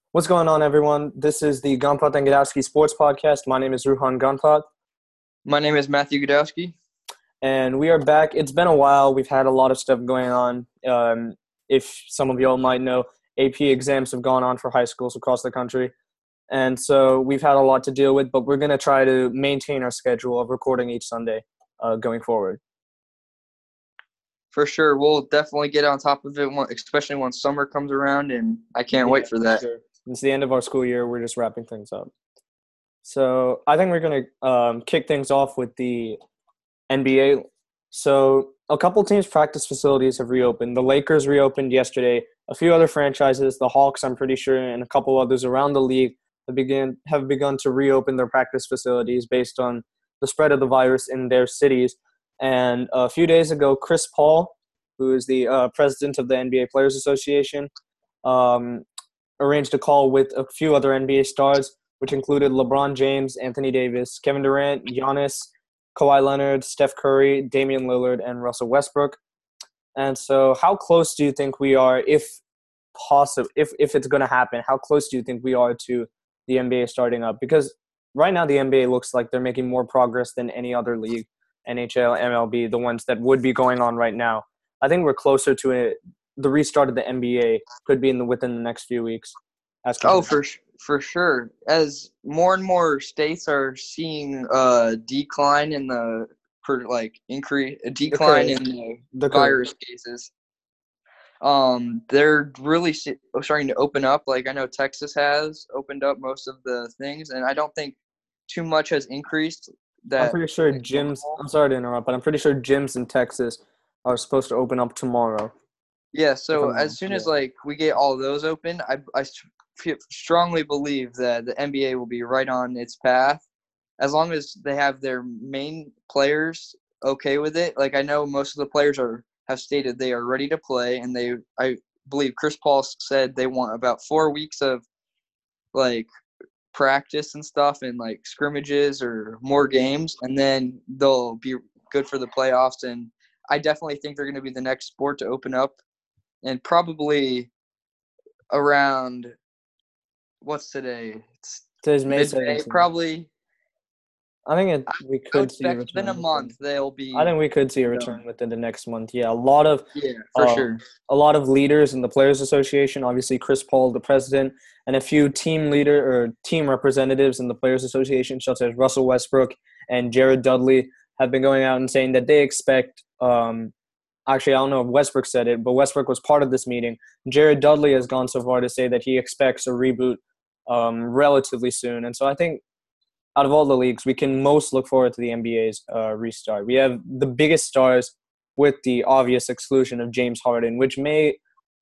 What's going on, everyone? This is the Gunpot and Gadowski Sports Podcast. My name is Ruhan Gunpot, My name is Matthew Godowski. and we are back. It's been a while. We've had a lot of stuff going on. If some of y'all might know, AP exams have gone on for high schools across the country, and so we've had a lot to deal with, but we're going to try to maintain our schedule of recording each Sunday going forward. For sure, we'll definitely get on top of it, especially once summer comes around, and I can't wait for that. Sure. It's the end of our school year. We're just wrapping things up. So I think we're going to kick things off with the NBA. So a couple teams' practice facilities have reopened. The Lakers reopened yesterday. A few other franchises, the Hawks, I'm pretty sure, and a couple others around the league have begun to reopen their practice facilities based on the spread of the virus in their cities. And a few days ago, Chris Paul, who is the president of the NBA Players Association, arranged a call with a few other NBA stars, which included LeBron James, Anthony Davis, Kevin Durant, Giannis, Kawhi Leonard, Steph Curry, Damian Lillard, and Russell Westbrook. And so how close do you think we are, if it's going to happen, how close do you think we are to the NBA starting up? Because right now the NBA looks like they're making more progress than any other league, NHL, MLB, the ones that would be going on right now. I think we're closer to it. The restart of the NBA could be within the next few weeks. For sure. As more and more states are seeing a decline in the The virus cases, they're really starting to open up. Like I know Texas has opened up most of the things, and I don't think too much has increased. I'm pretty sure gyms. I'm sorry to interrupt, but I'm pretty sure gyms in Texas are supposed to open up tomorrow. Yeah, so as soon as we get all those open, I strongly believe that the NBA will be right on its path, as long as they have their main players okay with it. Like I know most of the players have stated they are ready to play, and I believe Chris Paul said they want about 4 weeks of practice and stuff and scrimmages or more games, and then they'll be good for the playoffs. And I definitely think they're going to be the next sport to open up. And probably around what's today? Today's May 17th. Probably. I think we could see a return within a month. They'll be. I think we could see a return within the next month. Yeah, a lot of sure. A lot of leaders in the Players Association. Obviously, Chris Paul, the president, and a few team representatives in the Players Association, such as Russell Westbrook and Jared Dudley, have been going out and saying that they expect. Actually, I don't know if Westbrook said it, but Westbrook was part of this meeting. Jared Dudley has gone so far to say that he expects a reboot relatively soon. And so I think out of all the leagues, we can most look forward to the NBA's restart. We have the biggest stars with the obvious exclusion of James Harden, which may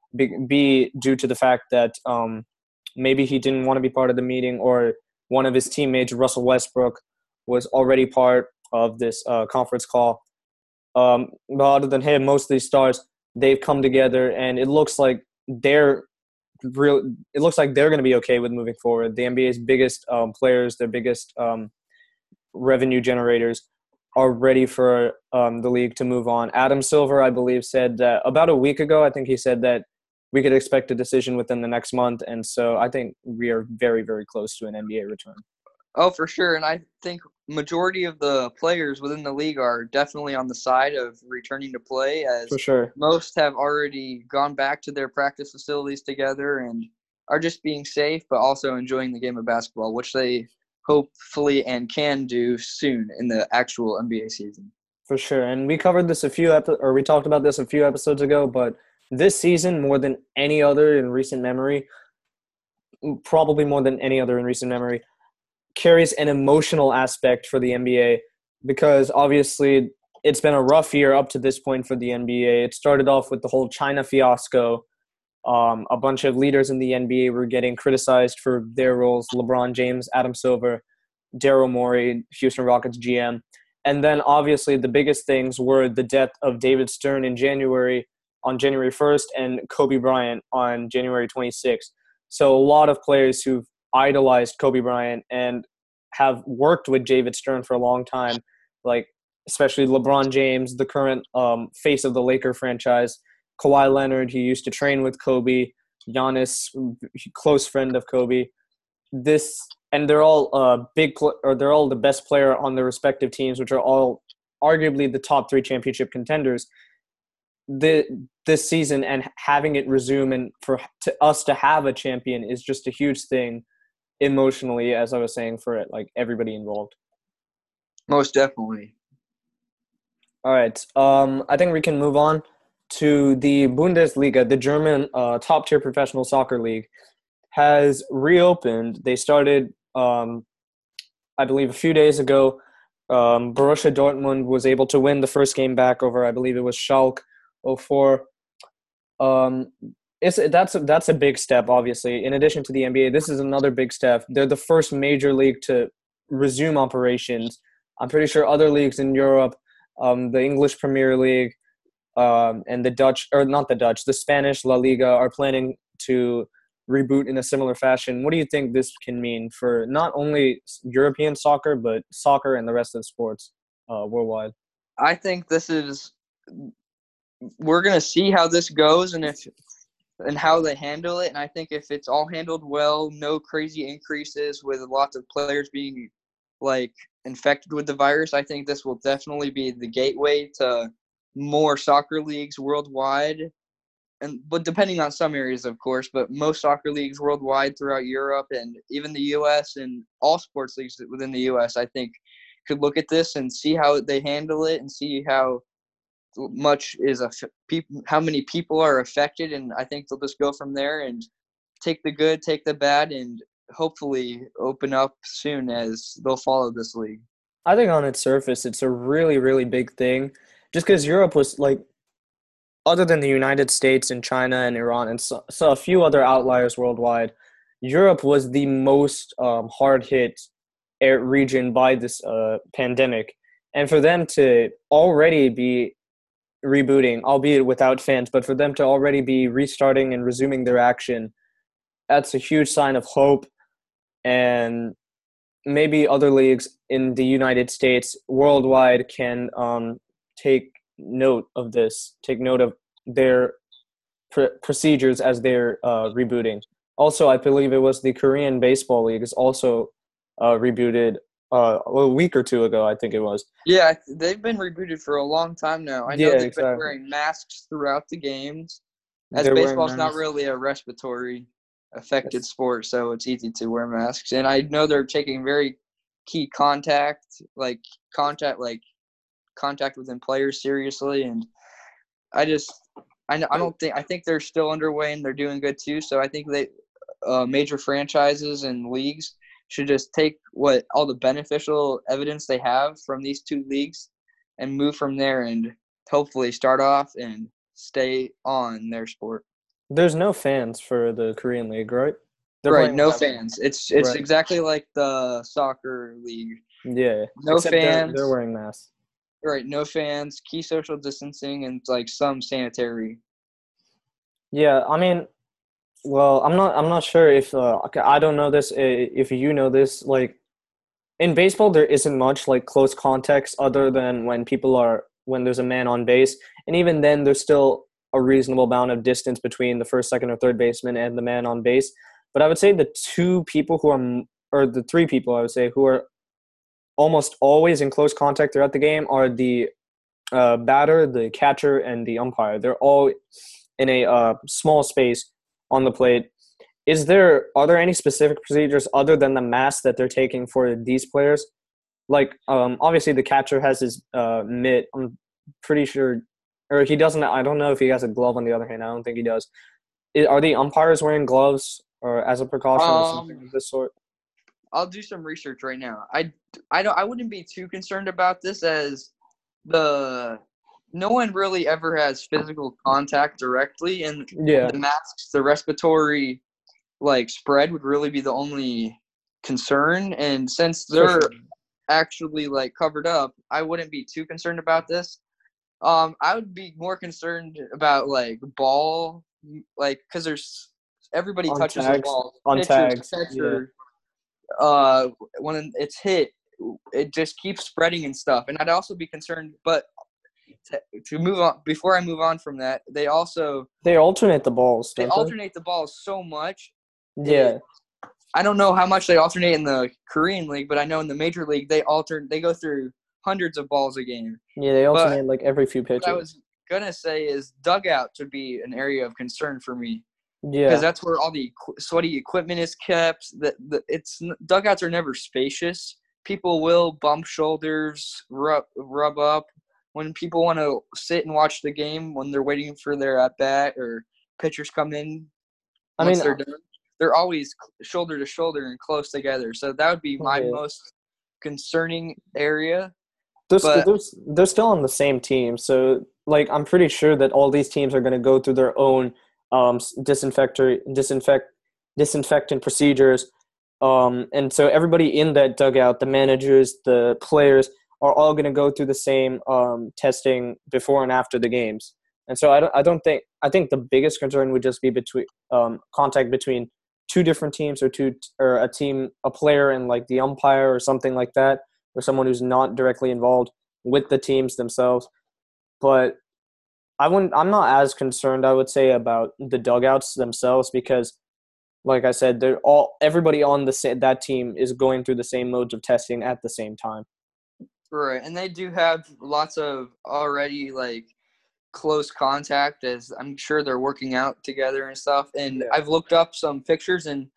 be due to the fact that maybe he didn't want to be part of the meeting, or one of his teammates, Russell Westbrook, was already part of this conference call. But other than him, most of these stars, they've come together, and it looks like they're going to be okay with moving forward. The NBA's biggest players, their biggest revenue generators, are ready for the league to move on. Adam Silver, I believe, said that about a week ago. I think he said that we could expect a decision within the next month, and so I think we are very, very close to an NBA return. Oh, for sure. And I think majority of the players within the league are definitely on the side of returning to play, as for sure. Most have already gone back to their practice facilities together and are just being safe, but also enjoying the game of basketball, which they hopefully and can do soon in the actual NBA season. For sure. And we covered this we talked about this a few episodes ago, but this season, more than any other in recent memory, probably more than any other in recent memory, carries an emotional aspect for the NBA, because obviously it's been a rough year up to this point for the NBA. It started off with the whole China fiasco. A bunch of leaders in the NBA were getting criticized for their roles: LeBron James, Adam Silver, Daryl Morey, Houston Rockets GM. And then obviously the biggest things were the death of David Stern on January 1st and Kobe Bryant on January 26th. So a lot of players who've idolized Kobe Bryant and have worked with David Stern for a long time, like especially LeBron James, the current face of the Laker franchise, Kawhi Leonard, he used to train with Kobe, Giannis, close friend of Kobe. And they're all they're all the best player on their respective teams, which are all arguably the top 3 championship contenders. This season and having it resume and for us to have a champion is just a huge thing emotionally, as I was saying, for it, like everybody involved. Most definitely. All right. I think we can move on to the Bundesliga, the German top-tier professional soccer league, has reopened. They started, I believe, a few days ago. Borussia Dortmund was able to win the first game back over, I believe it was Schalke 04. That's a big step, obviously. In addition to the NBA, this is another big step. They're the first major league to resume operations. I'm pretty sure other leagues in Europe, the English Premier League, and the Spanish La Liga are planning to reboot in a similar fashion. What do you think this can mean for not only European soccer, but soccer and the rest of sports worldwide? I think we're going to see how this goes and how they handle it. And I think if it's all handled well, no crazy increases with lots of players being infected with the virus, I think this will definitely be the gateway to more soccer leagues worldwide. But depending on some areas, of course, but most soccer leagues worldwide throughout Europe and even the U.S. and all sports leagues within the U.S., I think, could look at this and see how they handle it and see how many people are affected. And I think they'll just go from there and take the good, take the bad, and hopefully open up soon as they'll follow this league. I think on its surface, it's a really, really big thing just because Europe was other than the United States and China and Iran and so a few other outliers worldwide, Europe was the most hard-hit region by this pandemic. And for them to already be rebooting, albeit without fans, but for them to already be restarting and resuming their action, that's a huge sign of hope. And maybe other leagues in the United States worldwide can take note of their procedures as they're rebooting. Also, I believe it was the Korean Baseball League is also rebooted a week or two ago, I think it was. Yeah, they've been rebooted for a long time now. I know they've been wearing masks throughout the games, as baseball's not really a respiratory affected sport, so it's easy to wear masks. And I know they're taking very key contact within players seriously. And I think they're still underway and they're doing good too. So I think they major franchises and leagues should just take all the beneficial evidence they have from these two leagues and move from there and hopefully start off and stay on their sport. There's no fans for the Korean League, right? Right, no fans. It's right. Exactly like the soccer league. Yeah. No fans. They're wearing masks. Right, no fans, key social distancing, and some sanitary. Yeah, I mean, well, I'm not sure if I don't know this. If you know this, in baseball, there isn't much close context other than when there's a man on base, and even then, there's still a reasonable amount of distance between the first, second, or third baseman and the man on base. But I would say the three people I would say who are almost always in close contact throughout the game are the batter, the catcher, and the umpire. They're all in a small space on the plate. Are there any specific procedures other than the mask that they're taking for these players? Obviously the catcher has his mitt. I'm pretty sure, or he doesn't. I don't know if he has a glove on the other hand. I don't think he does. Are the umpires wearing gloves or as a precaution or something of this sort? I'll do some research right now. I wouldn't be too concerned about this as no one really ever has physical contact directly, and the masks, the respiratory spread would really be the only concern. And since they're actually covered up, I wouldn't be too concerned about this. I would be more concerned about ball, because there's everybody touches the ball. On tags. Catcher, when it's hit, it just keeps spreading and stuff. And I'd also be concerned, but to move on, before I move on from that, they alternate the balls. They alternate the balls so much. Yeah. I don't know how much they alternate in the Korean League, but I know in the Major League they go through hundreds of balls a game. Yeah, they alternate like every few pitches. What I was gonna say is dugouts would be an area of concern for me. Yeah. Because that's where all the sweaty equipment is kept. Dugouts are never spacious. People will bump shoulders, rub up. When people want to sit and watch the game, when they're waiting for their at bat or pitchers come in, they're done, they're always shoulder to shoulder and close together. So that would be my most concerning area. They're still on the same team, so like I'm pretty sure that all these teams are going to go through their own disinfectant procedures, and so everybody in that dugout, the managers, the players, are all going to go through the same testing before and after the games. And so I think the biggest concern would just be between contact between two different teams or a player and like the umpire or something like that, or someone who's not directly involved with the teams themselves. But I'm not as concerned, I would say, about the dugouts themselves because, like I said, everybody on that team is going through the same modes of testing at the same time. Right, and they do have lots of already like close contact, as I'm sure they're working out together and stuff. And I've looked up some pictures, and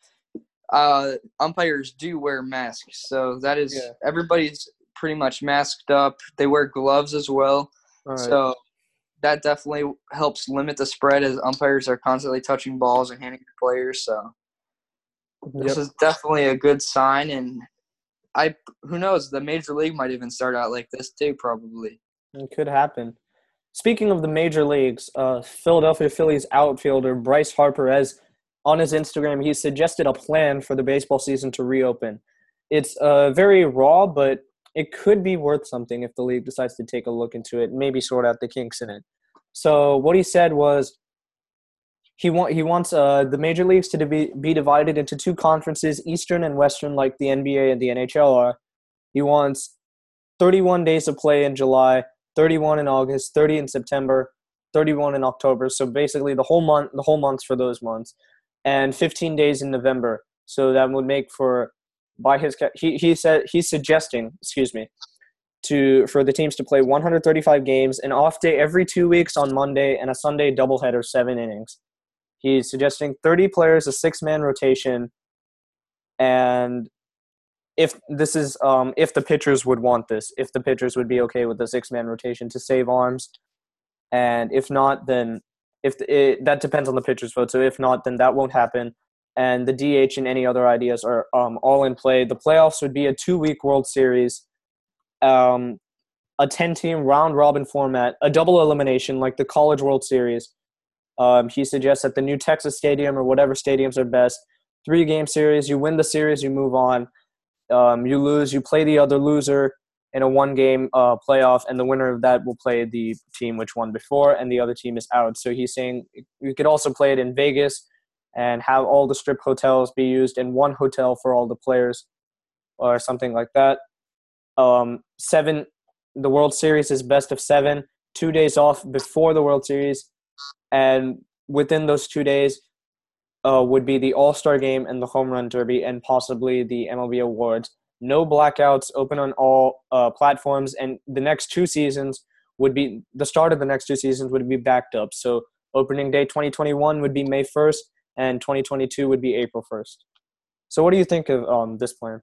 umpires do wear masks, so that is everybody's pretty much masked up. They wear gloves as well, so that definitely helps limit the spread as umpires are constantly touching balls and handing to players. So this is definitely a good sign, and who knows, the Major League might even start out like this too, probably. It could happen. Speaking of the major leagues, Philadelphia Phillies outfielder Bryce Harper, on his Instagram, he suggested a plan for the baseball season to reopen. It's very raw, but it could be worth something if the league decides to take a look into it and maybe sort out the kinks in it. So what he said was he wants the major leagues to be divided into two conferences, Eastern and Western, like the NBA and the NHL are. He wants 31 days of play in July, 31 in August, 30 in September, 31 in October. So basically the whole months for those months, and 15 days in November. So that would make for, he's suggesting for the teams to play 135 games, an off day every 2 weeks on Monday, and a Sunday doubleheader, 7 innings. He's suggesting 30 players, a 6-man rotation, and if the pitchers would want this, if the pitchers would be okay with the 6-man rotation to save arms, and if not, then that depends on the pitcher's vote. So if not, then that won't happen, and the DH and any other ideas are all in play. The playoffs would be a 2-week World Series, a 10-team round-robin format, a double elimination like the College World Series. He suggests at the new Texas Stadium or whatever stadiums are best, 3-game series. You win the series, you move on. You lose, you play the other loser in a 1-game playoff, and the winner of that will play the team which won before, and the other team is out. So he's saying you could also play it in Vegas and have all the strip hotels be used in one hotel for all the players or something like that. 7, the World Series is best of 7, 2 days off before the World Series, and within those 2 days would be the All-Star Game and the Home Run Derby and possibly the MLB Awards. No blackouts, open on all platforms, and the next 2 seasons would be – the start of the next 2 seasons would be backed up. So opening day 2021 would be May 1st, and 2022 would be April 1st. So what do you think of this plan?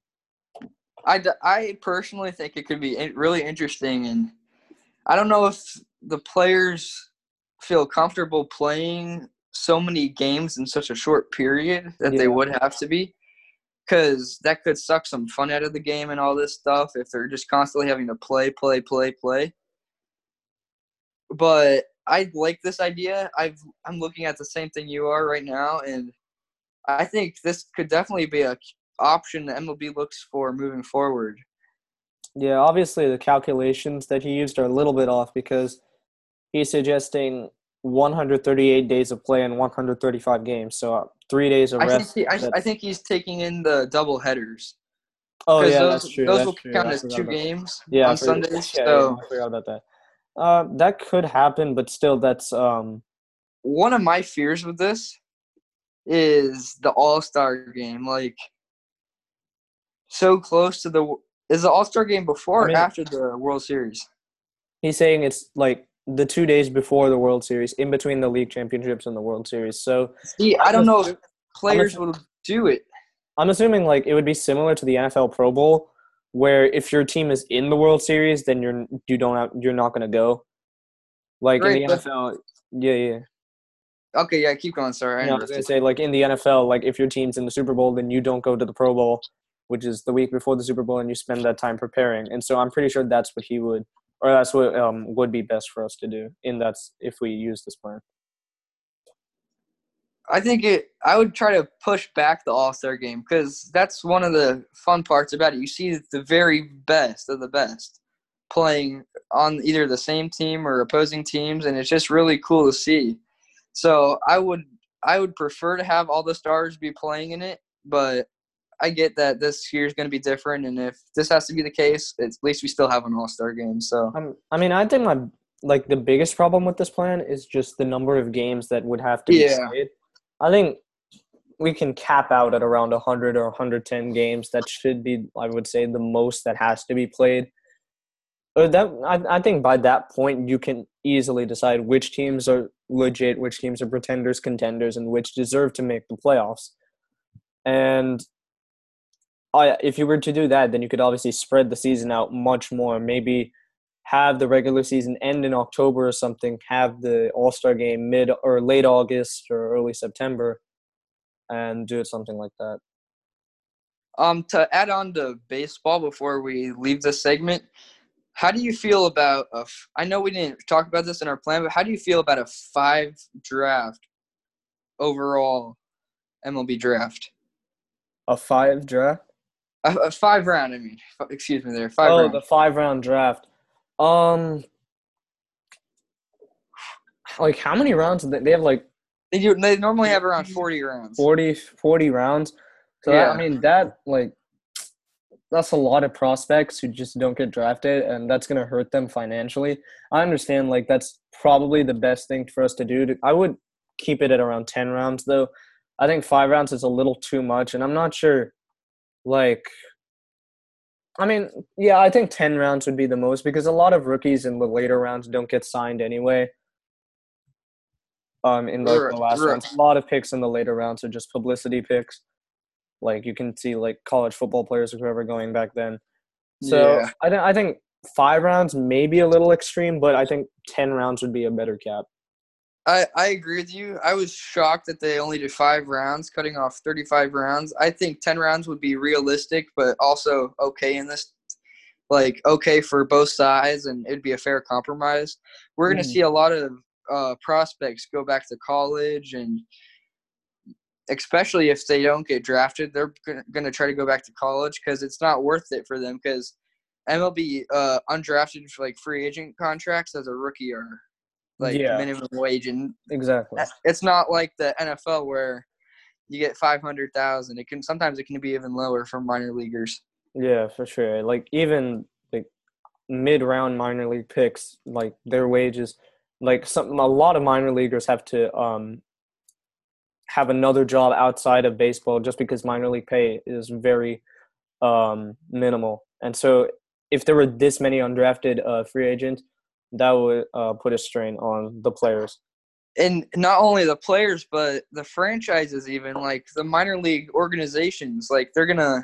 I personally think it could be really interesting, and I don't know if the players feel comfortable playing so many games in such a short period that they would have to be, because that could suck some fun out of the game and all this stuff if they're just constantly having to play. But I like this idea. I'm looking at the same thing you are right now, and I think this could definitely be a option the MLB looks for moving forward. Yeah, obviously the calculations that he used are a little bit off because he's suggesting 138 days of play and 135 games, so 3 days of rest. I think he's taking in the double headers. Oh, yeah, that's true. Those will count as 2 games on Sundays. I forgot about that. That could happen, but still, that's One of my fears with this is the All-Star game. Like, so close to the – is the All-Star game I before or mean, after the World Series? he's saying it's like the 2 days before the World Series, in between the league championships and the World Series. So See, I I'm don't know if assu- I'm, players assu- will do it. I'm assuming like it would be similar to the NFL Pro Bowl, where if your team is in the World Series, then you're not going to go. Like in Right, the but NFL, yeah. okay, yeah, keep going. Sorry, I No, I was gonna interrupted. say like in the NFL, like if your team's in the Super Bowl, then you don't go to the Pro Bowl, which is the week before the Super Bowl, and you spend that time preparing. And so I'm pretty sure that's what he would, or that's what would be best for us to do. In that's if we use this plan. I would try to push back the All-Star game because that's one of the fun parts about it. You see the very best of the best playing on either the same team or opposing teams, and it's just really cool to see. So I would prefer to have all the stars be playing in it, but I get that this year is going to be different, and if this has to be the case, at least we still have an All-Star game. So I mean, I think the biggest problem with this plan is just the number of games that would have to be yeah, played. I think we can cap out at around 100 or 110 games. That should be, I would say, the most that has to be played. I think by that point you can easily decide which teams are legit, which teams are pretenders, contenders, and which deserve to make the playoffs. And if you were to do that, then you could obviously spread the season out much more. Maybe have the regular season end in October or something. Have the All-Star game mid or late August or early September, and do it something like that. To add on to baseball before we leave this segment, how do you feel about I know we didn't talk about this in our plan, but how do you feel about a 5 draft overall MLB draft? A 5 draft? A 5 round, I mean. Excuse me there. 5 Oh, round. the 5 round draft. Um, like how many rounds? They have like They normally have around 40 rounds. 40 rounds. So Yeah. I mean that like that's a lot of prospects who just don't get drafted, and that's gonna hurt them financially. I understand like that's probably the best thing for us to do. I would keep it at around 10 rounds though. I think 5 rounds is a little too much, and I'm not sure. Like, I mean, yeah, I think 10 rounds would be the most because a lot of rookies in the later rounds don't get signed anyway. In like the last Right. rounds, a lot of picks in the later rounds are just publicity picks. Like you can see, like college football players or whoever going back then. So Yeah. I think 5 rounds may be a little extreme, but I think 10 rounds would be a better cap. I agree with you. I was shocked that they only did 5 rounds, cutting off 35 rounds. I think 10 rounds would be realistic, but also okay in this, like okay for both sides, and it'd be a fair compromise. We're going to see a lot of prospects go back to college, and especially if they don't get drafted, they're going to try to go back to college because it's not worth it for them because MLB undrafted like free agent contracts as a rookie are like Yeah, minimum wage, and exactly. it's not like the NFL where you get 500,000. It can be even lower for minor leaguers. Yeah, for sure. Like even like mid-round minor league picks, like their wages, like a lot of minor leaguers have to have another job outside of baseball just because minor league pay is very minimal. And so if there were this many undrafted free agents, that would put a strain on the players. And not only the players, but the franchises, even like the minor league organizations, like they're gonna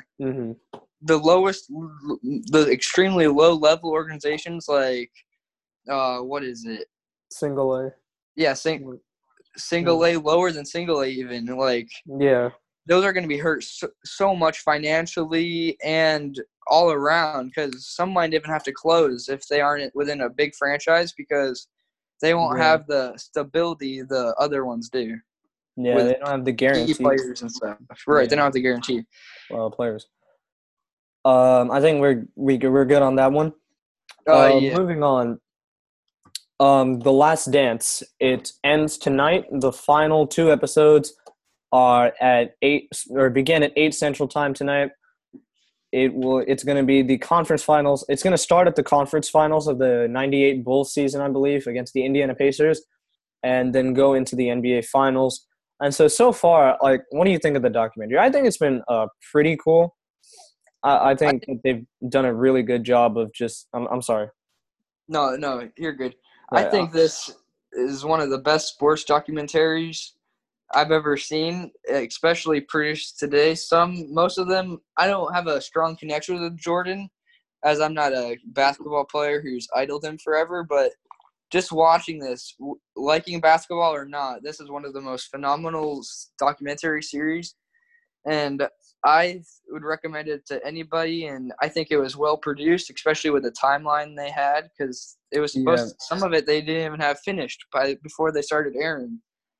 the extremely low level organizations, like what is it? Single A. Yeah, single A, lower than single A, even like yeah. Those are going to be hurt so much financially and all around because some might even have to close if they aren't within a big franchise because they won't have the stability the other ones do. Yeah, they don't have the guarantee. Players and stuff. Right, they don't have the guarantee. Players. I think we're good on that one. Yeah. Moving on. The Last Dance. It ends tonight. The final 2 episodes are at 8 or begin at 8 Central Time tonight. It's going to be the conference finals. It's going to start at the conference finals of the 98 Bulls season, I believe, against the Indiana Pacers, and then go into the NBA finals. And so far, like, what do you think of the documentary? I think it's been pretty cool. I think they've done a really good job of just I'm sorry. No, you're good. I think this is one of the best sports documentaries I've ever seen, especially produced today. Most of them, I don't have a strong connection with Jordan, as I'm not a basketball player who's idoled him forever. But just watching this, liking basketball or not, this is one of the most phenomenal documentary series, and I would recommend it to anybody. And I think it was well produced, especially with the timeline they had, because it was supposed to, some of it they didn't even have finished before they started airing.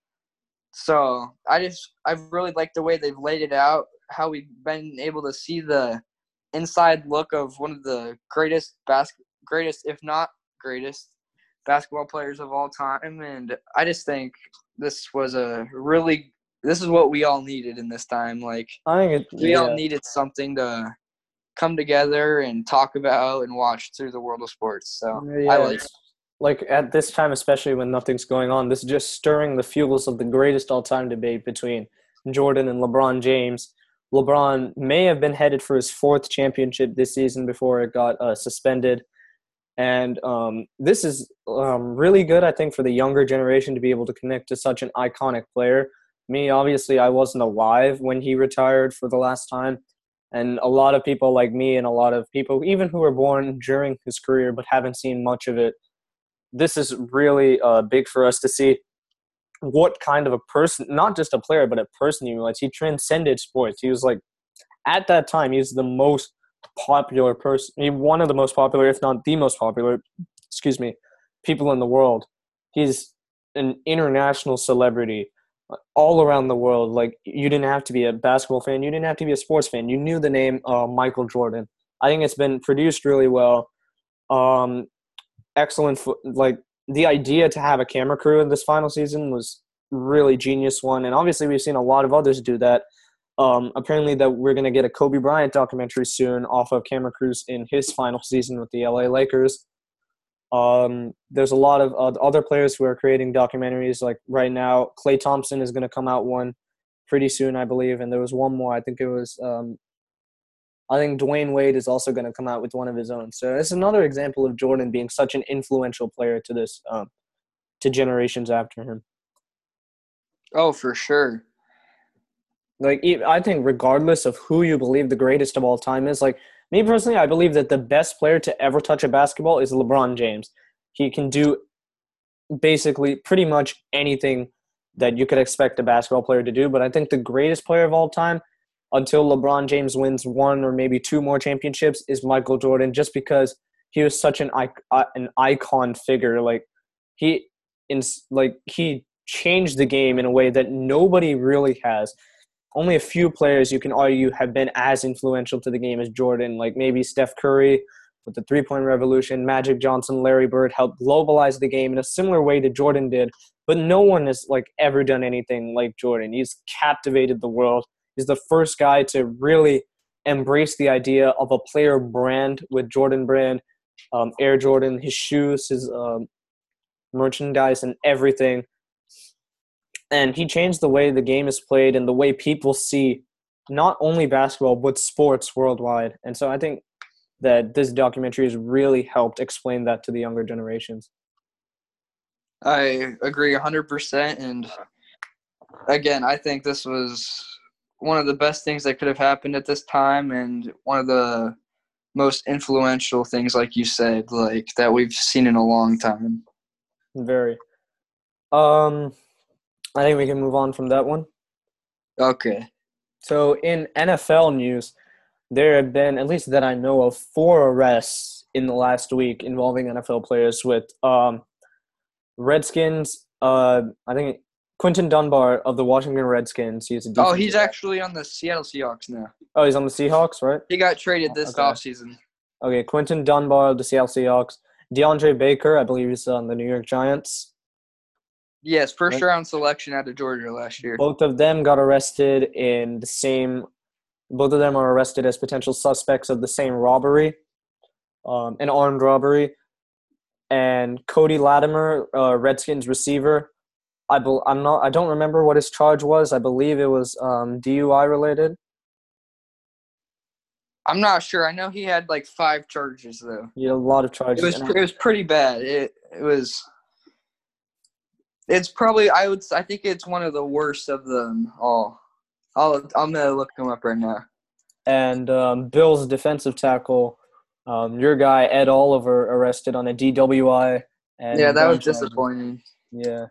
So I really like the way they've laid it out, how we've been able to see the inside look of one of the greatest, if not greatest, basketball players of all time. And I just think this was this is what we all needed in this time. Like, we all needed something to come together and talk about and watch through the world of sports. So I like it. Like, at this time, especially when nothing's going on, this is just stirring the fuels of the greatest all-time debate between Jordan and LeBron James. LeBron may have been headed for his 4th championship this season before it got suspended. And this is really good, I think, for the younger generation to be able to connect to such an iconic player. Me, obviously, I wasn't alive when he retired for the last time. And a lot of people like me and a lot of people, even who were born during his career but haven't seen much of it, this is really big for us to see what kind of a person, not just a player, but a person he was. He transcended sports. He was like, at that time, he was the most popular person, one of the most popular, if not the most popular, people in the world. He's an international celebrity all around the world. Like, you didn't have to be a basketball fan. You didn't have to be a sports fan. You knew the name Michael Jordan. I think it's been produced really well. Excellent. Like, the idea to have a camera crew in this final season was really genius one. And obviously we've seen a lot of others do that. Apparently that we're going to get a Kobe Bryant documentary soon off of camera crews in his final season with the LA Lakers. There's a lot of other players who are creating documentaries. Like, right now, Klay Thompson is going to come out one pretty soon, I believe. And there was one more. I think Dwayne Wade is also going to come out with one of his own. So it's another example of Jordan being such an influential player to this, to generations after him. Oh, for sure. Like, I think regardless of who you believe the greatest of all time is, like, me personally, I believe that the best player to ever touch a basketball is LeBron James. He can do basically pretty much anything that you could expect a basketball player to do. But I think the greatest player of all time, until LeBron James wins 1 or maybe 2 more championships, is Michael Jordan, just because he was such an icon figure. Like, he changed the game in a way that nobody really has. Only a few players you can argue have been as influential to the game as Jordan, like maybe Steph Curry with the three-point revolution, Magic Johnson, Larry Bird helped globalize the game in a similar way to Jordan did, but no one has ever done anything like Jordan. He's captivated the world. He's the first guy to really embrace the idea of a player brand with Jordan Brand, Air Jordan, his shoes, his merchandise, and everything. And he changed the way the game is played and the way people see not only basketball, but sports worldwide. And so I think that this documentary has really helped explain that to the younger generations. I agree 100%. And again, I think this was one of the best things that could have happened at this time, and one of the most influential things, like you said, like that we've seen in a long time. Very. I think we can move on from that one. Okay. So in NFL news, there have been, at least that I know of, 4 arrests in the last week involving NFL players with Redskins. I think Quinton Dunbar of the Washington Redskins. He's actually on the Seattle Seahawks now. Oh, he's on the Seahawks, right? He got traded this offseason. Okay, Quinton Dunbar of the Seattle Seahawks. DeAndre Baker, I believe he's on the New York Giants. Yes, first round selection out of Georgia last year. Both of them got arrested in the same Both of them are arrested as potential suspects of the same robbery, an armed robbery. And Cody Latimer, Redskins receiver, I don't remember what his charge was. I believe it was DUI related. I'm not sure. I know he had like 5 charges though. He had a lot of charges. It was pretty bad. It's probably I think it's one of the worst of them all. I'm gonna look him up right now. And Bills defensive tackle, your guy Ed Oliver, arrested on a DWI. And yeah, that was disappointing. Yeah.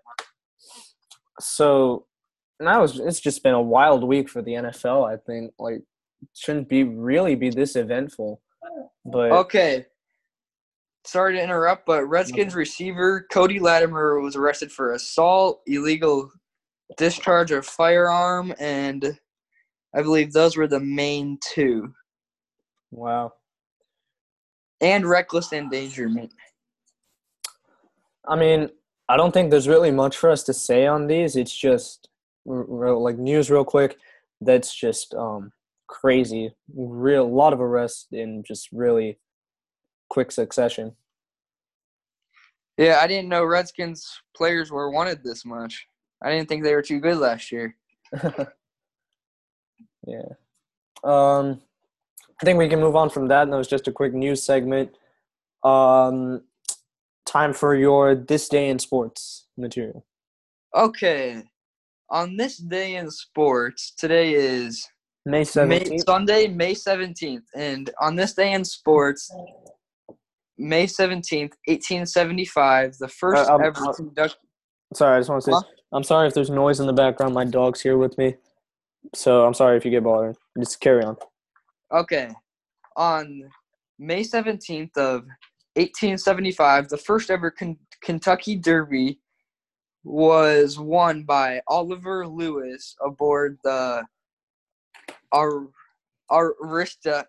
So it's just been a wild week for the NFL. I think shouldn't really be this eventful. But okay. Sorry to interrupt, but Redskins receiver Cody Latimer was arrested for assault, illegal discharge of firearm, and I believe those were the main 2. Wow. And reckless endangerment. I mean, I don't think there's really much for us to say on these. It's just news real quick. That's just crazy. Lot of arrests in just really quick succession. Yeah, I didn't know Redskins players were wanted this much. I didn't think they were too good last year. Yeah. I think we can move on from that. And that was just a quick news segment. Time for your This Day in Sports material. Okay. On this day in sports, today is May 17th. Sunday, May 17th. And on this day in sports, May 17th, 1875, the first ever conducted. Sorry, I just want to say, I'm sorry if there's noise in the background. My dog's here with me. So I'm sorry if you get bothered. Just carry on. Okay. On May 17th of 1875, the first ever Kentucky Derby was won by Oliver Lewis aboard the Aristides.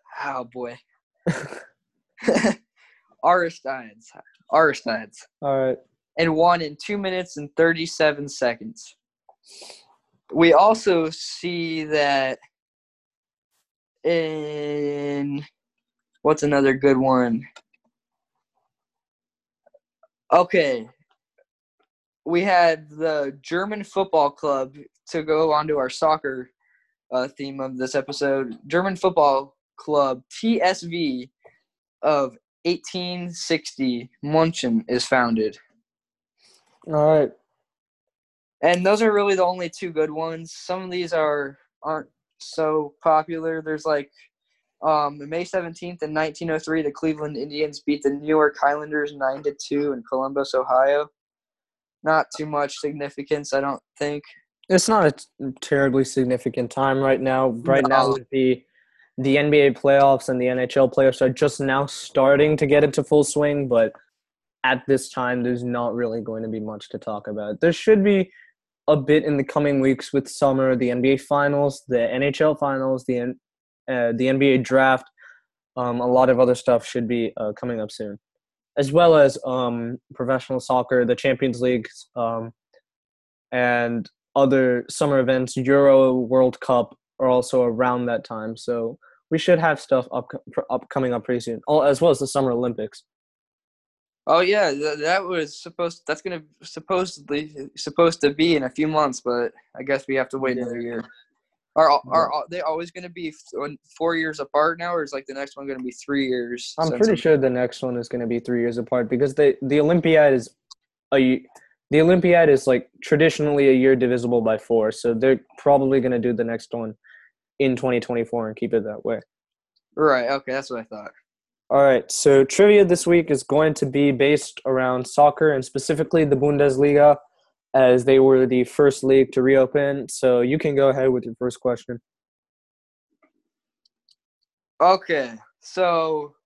All right. And won in 2 minutes and 37 seconds. We also see that in – what's another good one? Okay. We had the German Football Club, to go on to our soccer theme of this episode. German Football Club, TSV, of 1860, München, is founded. All right. And those are really the only 2 good ones. Some of these aren't so popular. There's May 17th in 1903, the Cleveland Indians beat the New York Highlanders 9-2 in Columbus, Ohio. Not too much significance, I don't think. It's not a terribly significant time right now. Now, with the NBA playoffs and the NHL playoffs are just now starting to get into full swing, but at this time, there's not really going to be much to talk about. There should be a bit in the coming weeks with summer, the NBA finals, the NHL finals, the NBA draft. A lot of other stuff should be coming up soon, as well as professional soccer, the Champions League, and other summer events. Euro, World Cup are also around that time, so we should have stuff coming up pretty soon, as well as the Summer Olympics. Oh yeah, that's supposed to be in a few months, but I guess we have to wait another year. Are they always going to be 4 years apart now, or is the next one going to be 3 years? I'm pretty sure the next one is going to be 3 years apart, because the Olympiad is traditionally a year divisible by 4, so they're probably going to do the next one in 2024 and keep it that way. Right. Okay, that's what I thought. All right, so trivia this week is going to be based around soccer, and specifically the Bundesliga, as they were the first league to reopen. So you can go ahead with your first question. Okay, so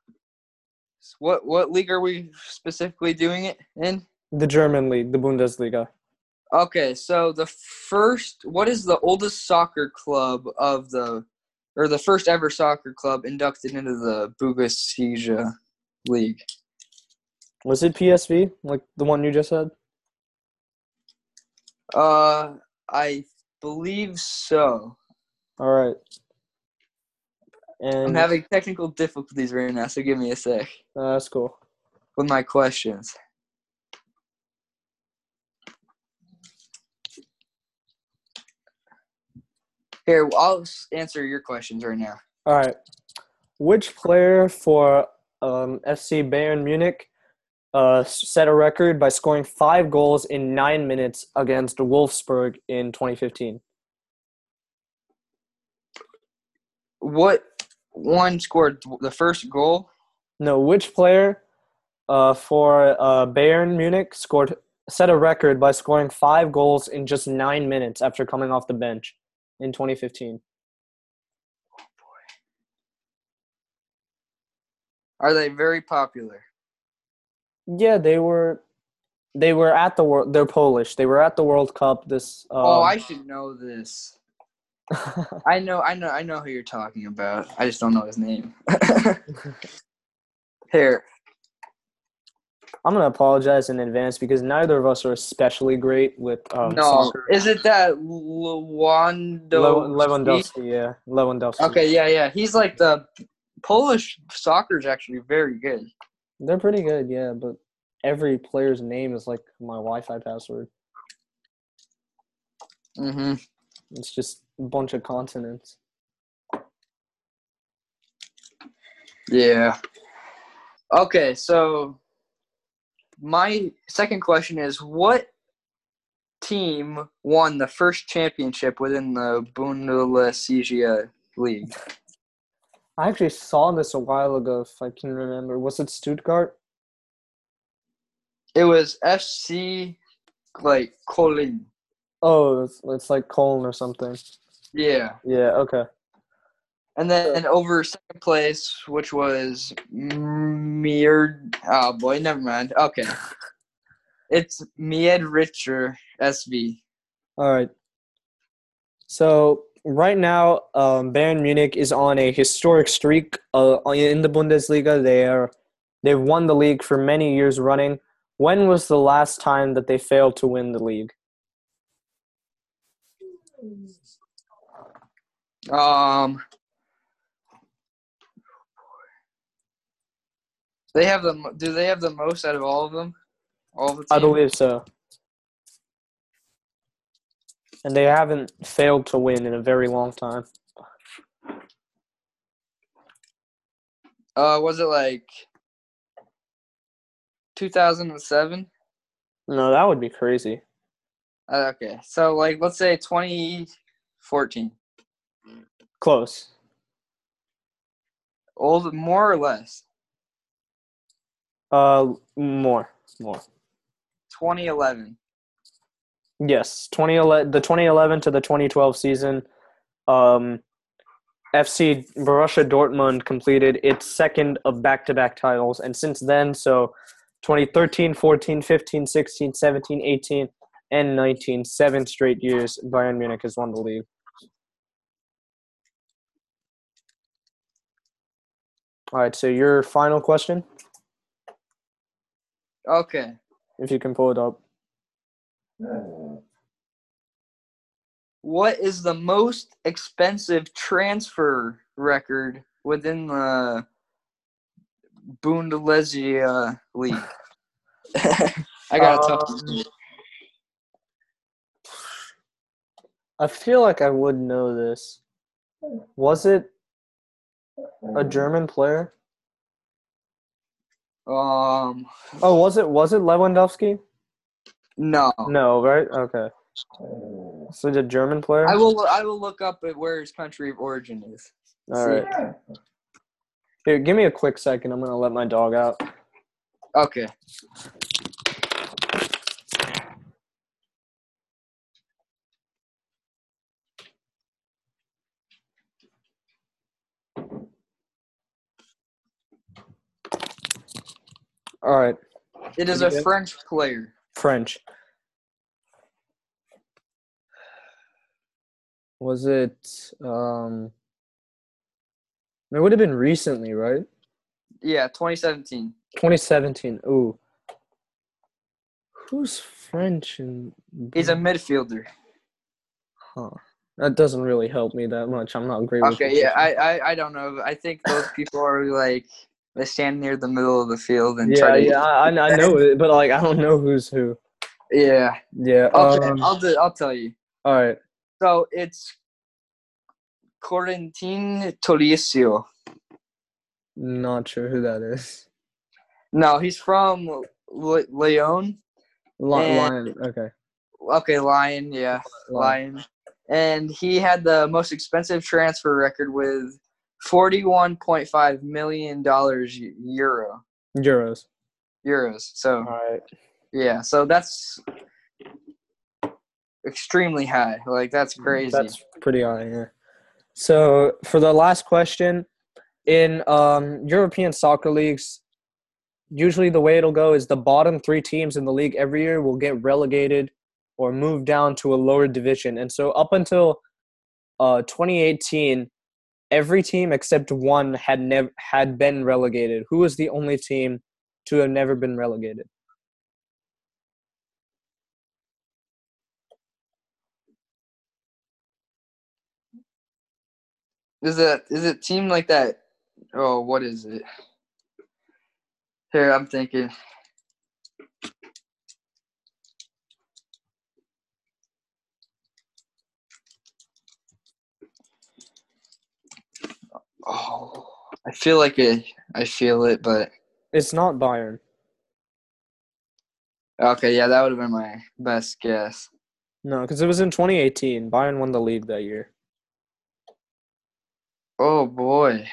what league are we specifically doing it in? The German league, the Bundesliga. Okay, so what is the oldest soccer club or the first ever soccer club inducted into the Bundesliga league? Was it PSV, like the one you just said? I believe so. All right. And I'm having technical difficulties right now, so give me a sec. That's cool. With my questions. Here, I'll answer your questions right now. All right. Which player for FC Bayern Munich set a record by scoring 5 goals in 9 minutes against Wolfsburg in 2015? What one scored the first goal? No, which player for Bayern Munich set a record by scoring 5 goals in just 9 minutes after coming off the bench in 2015? Oh boy. Are they very popular? Yeah, they were at the world. They're Polish. They were at the World Cup. This. I should know this. I know who you're talking about. I just don't know his name. Here. I'm gonna apologize in advance because neither of us are especially great with soccer. Is it that Lewandowski? Lewandowski, yeah, Lewandowski. Okay, yeah. He's like the Polish soccer is actually very good. They're pretty good, yeah, but every player's name is like my Wi-Fi password. Mhm. It's just a bunch of consonants. Yeah. Okay, so my second question is, what team won the first championship within the Bundesliga league? I actually saw this a while ago, if I can remember. Was it Stuttgart? It was FC, like, Cologne. Oh, it's like Cologne or something. Yeah. Yeah, okay. And then over second place, which was oh boy, never mind. Okay. It's Richer SV. All right. So right now, Bayern Munich is on a historic streak in the Bundesliga. They've won the league for many years running. When was the last time that they failed to win the league? Do they have the most out of all of them? All of the teams? I believe so. And they haven't failed to win in a very long time. Was it like 2007? No, that would be crazy. Okay, so like let's say 2014. Close. Old, more or less? More. 2011. Yes, 2011. The 2011 to the 2012 season, FC Borussia Dortmund completed its second of back-to-back titles, and since then, so 2013, 14, 15, 16, 17, 18, and 19, 7 straight years, Bayern Munich has won the league. All right, so your final question? Okay. If you can pull it up. What is the most expensive transfer record within the Bundesliga league? I got a tough one. I feel like I would know this. Was it a German player? Oh, was it Lewandowski? No. No, right? Okay. So the German player? I will look up at where his country of origin is. All right. Here, give me a quick second. I'm gonna let my dog out. Okay. All right. It is a French player. French. Was it it would have been recently, right? Yeah, 2017. 2017. Ooh. Who's French and He's a midfielder. Huh. That doesn't really help me that much. I'm not great with Okay, yeah, position. I don't know. I think those people are like they stand near the middle of the field and try Yeah, to yeah, I know it, but like I don't know who's who. yeah. Yeah. Okay, I'll tell you. All right. So it's Corentin Tolisso. Not sure who that is. No, he's from Leon and Lion. Okay. okay, Lion, yeah, Lion. Lion. And he had the most expensive transfer record with $41.5 million Euros. euros. So All right. yeah, so that's extremely high. Like that's crazy. That's pretty high. Yeah. So for the last question, in European soccer leagues, usually the way it'll go is the bottom three teams in the league every year will get relegated or moved down to a lower division. And so up until 2018, every team except one had been relegated. Who was the only team to have never been relegated? Is it team like that? Oh, what is it? Here, I'm thinking. Oh, I feel like it. I feel it, but It's not Bayern. okay, yeah, that would have been my best guess. No, because it was in 2018. Bayern won the league that year. Oh boy.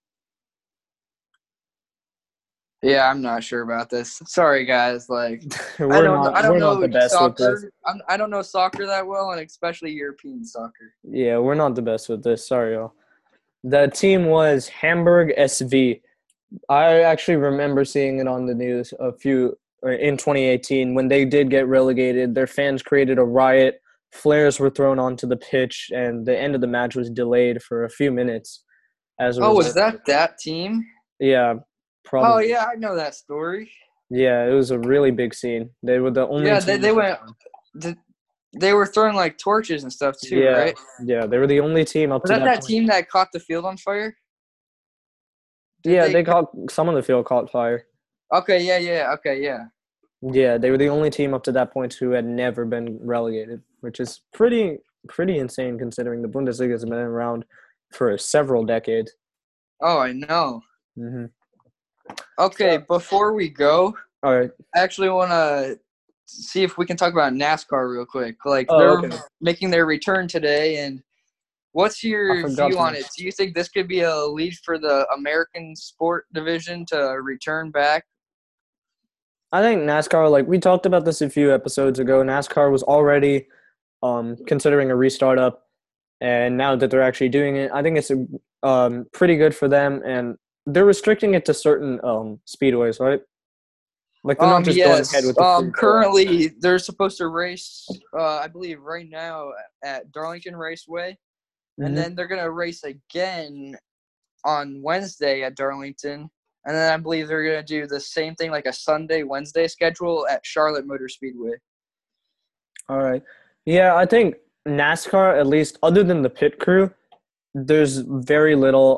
Yeah, I'm not sure about this. Sorry, guys. Like, I we're don't know. not I don't we're not the know best with this. soccer. I don't know soccer that well, and especially European soccer. Yeah, we're not the best with this. Sorry, y'all. The team was Hamburg SV. I actually remember seeing it on the news in 2018 when they did get relegated. Their fans created a riot. Flares were thrown onto the pitch, and the end of the match was delayed for a few minutes as a Oh, was result. that team? Yeah, Oh probably. yeah, I know that story. Yeah, it was a really big scene. They were the only Yeah, they team they at the went. time. They were throwing like torches and stuff too, Yeah, right? yeah, they were the only team up Was to that that that point. team that caught the field on fire? Did Yeah, they? they caught some of the field caught fire. Okay, yeah, yeah, okay, yeah. Yeah, they were the only team up to that point who had never been relegated, which is pretty insane considering the Bundesliga has been around for several decades. Oh, I know. Mm-hmm. Okay, before we go, All right. I actually want to see if we can talk about NASCAR real quick. Like Oh, they're okay. making their return today, and what's I your forgot view to on mention. it? Do you think this could be a lead for the American sport division to return back? I think NASCAR, like we talked about this a few episodes ago, NASCAR was already considering a restart up, and now that they're actually doing it, I think it's pretty good for them. And they're restricting it to certain speedways, right? Like they're not just going ahead Yes. with the free for all. Currently, they're supposed to race. I believe right now at Darlington Raceway, and Mm-hmm. then they're gonna race again on Wednesday at Darlington, and then I believe they're gonna do the same thing like a Sunday Wednesday schedule at Charlotte Motor Speedway. All right. Yeah, I think NASCAR, at least other than the pit crew, there's very little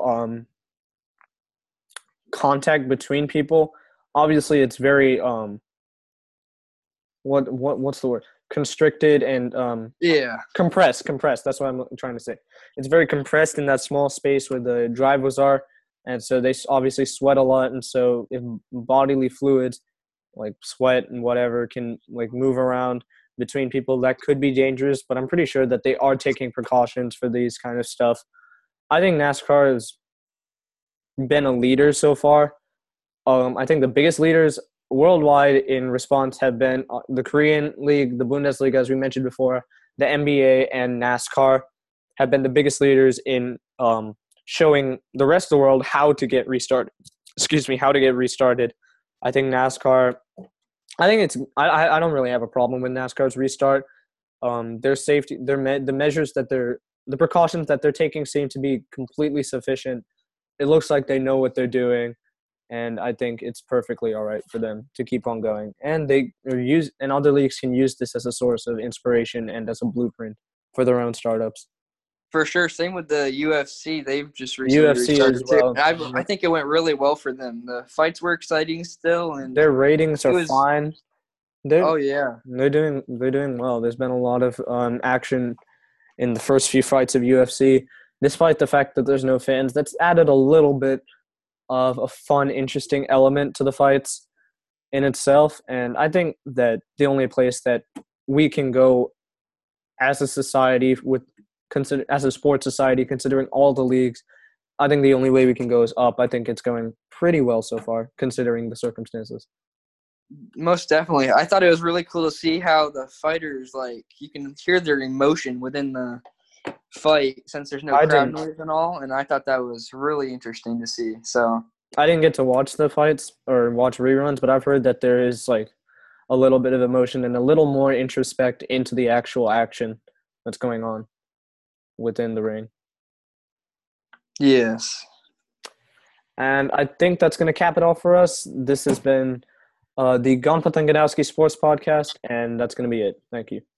contact between people. Obviously, it's very what's the word? Constricted and Yeah. compressed. That's what I'm trying to say. It's very compressed in that small space where the drivers are, and so they obviously sweat a lot. And so if bodily fluids like sweat and whatever can like move around between people, that could be dangerous. But I'm pretty sure that they are taking precautions for these kind of stuff. I think NASCAR has been a leader so far. I think the biggest leaders worldwide in response have been the Korean League, the Bundesliga, as we mentioned before, the NBA, and NASCAR have been the biggest leaders in showing the rest of the world how to get restarted. Excuse me, how to get restarted. I think NASCAR. I think it's. I don't really have a problem with NASCAR's restart. Their safety, the measures that the precautions that they're taking seem to be completely sufficient. It looks like they know what they're doing, and I think it's perfectly all right for them to keep on going. And and other leagues can use this as a source of inspiration and as a blueprint for their own startups. For sure. Same with the UFC. They've just recently UFC as restarted too. well. I think it went really well for them. The fights were exciting still, and Their ratings it are was. fine. They're Oh yeah. they're doing well. There's been a lot of action in the first few fights of UFC, despite the fact that there's no fans. That's added a little bit of a fun, interesting element to the fights in itself. And I think that the only place that we can go as a society as a sports society, considering all the leagues, I think the only way we can go is up. I think it's going pretty well so far, considering the circumstances. Most definitely. I thought it was really cool to see how the fighters, like, you can hear their emotion within the fight since there's no crowd noise and all, and I thought that was really interesting to see. So I didn't get to watch the fights or watch reruns, but I've heard that there is like a little bit of emotion and a little more introspect into the actual action that's going on within the ring. yes. And I think that's going to cap it all for us. This has been the Gonfat and Ganowski Sports Podcast, and that's going to be it. Thank you.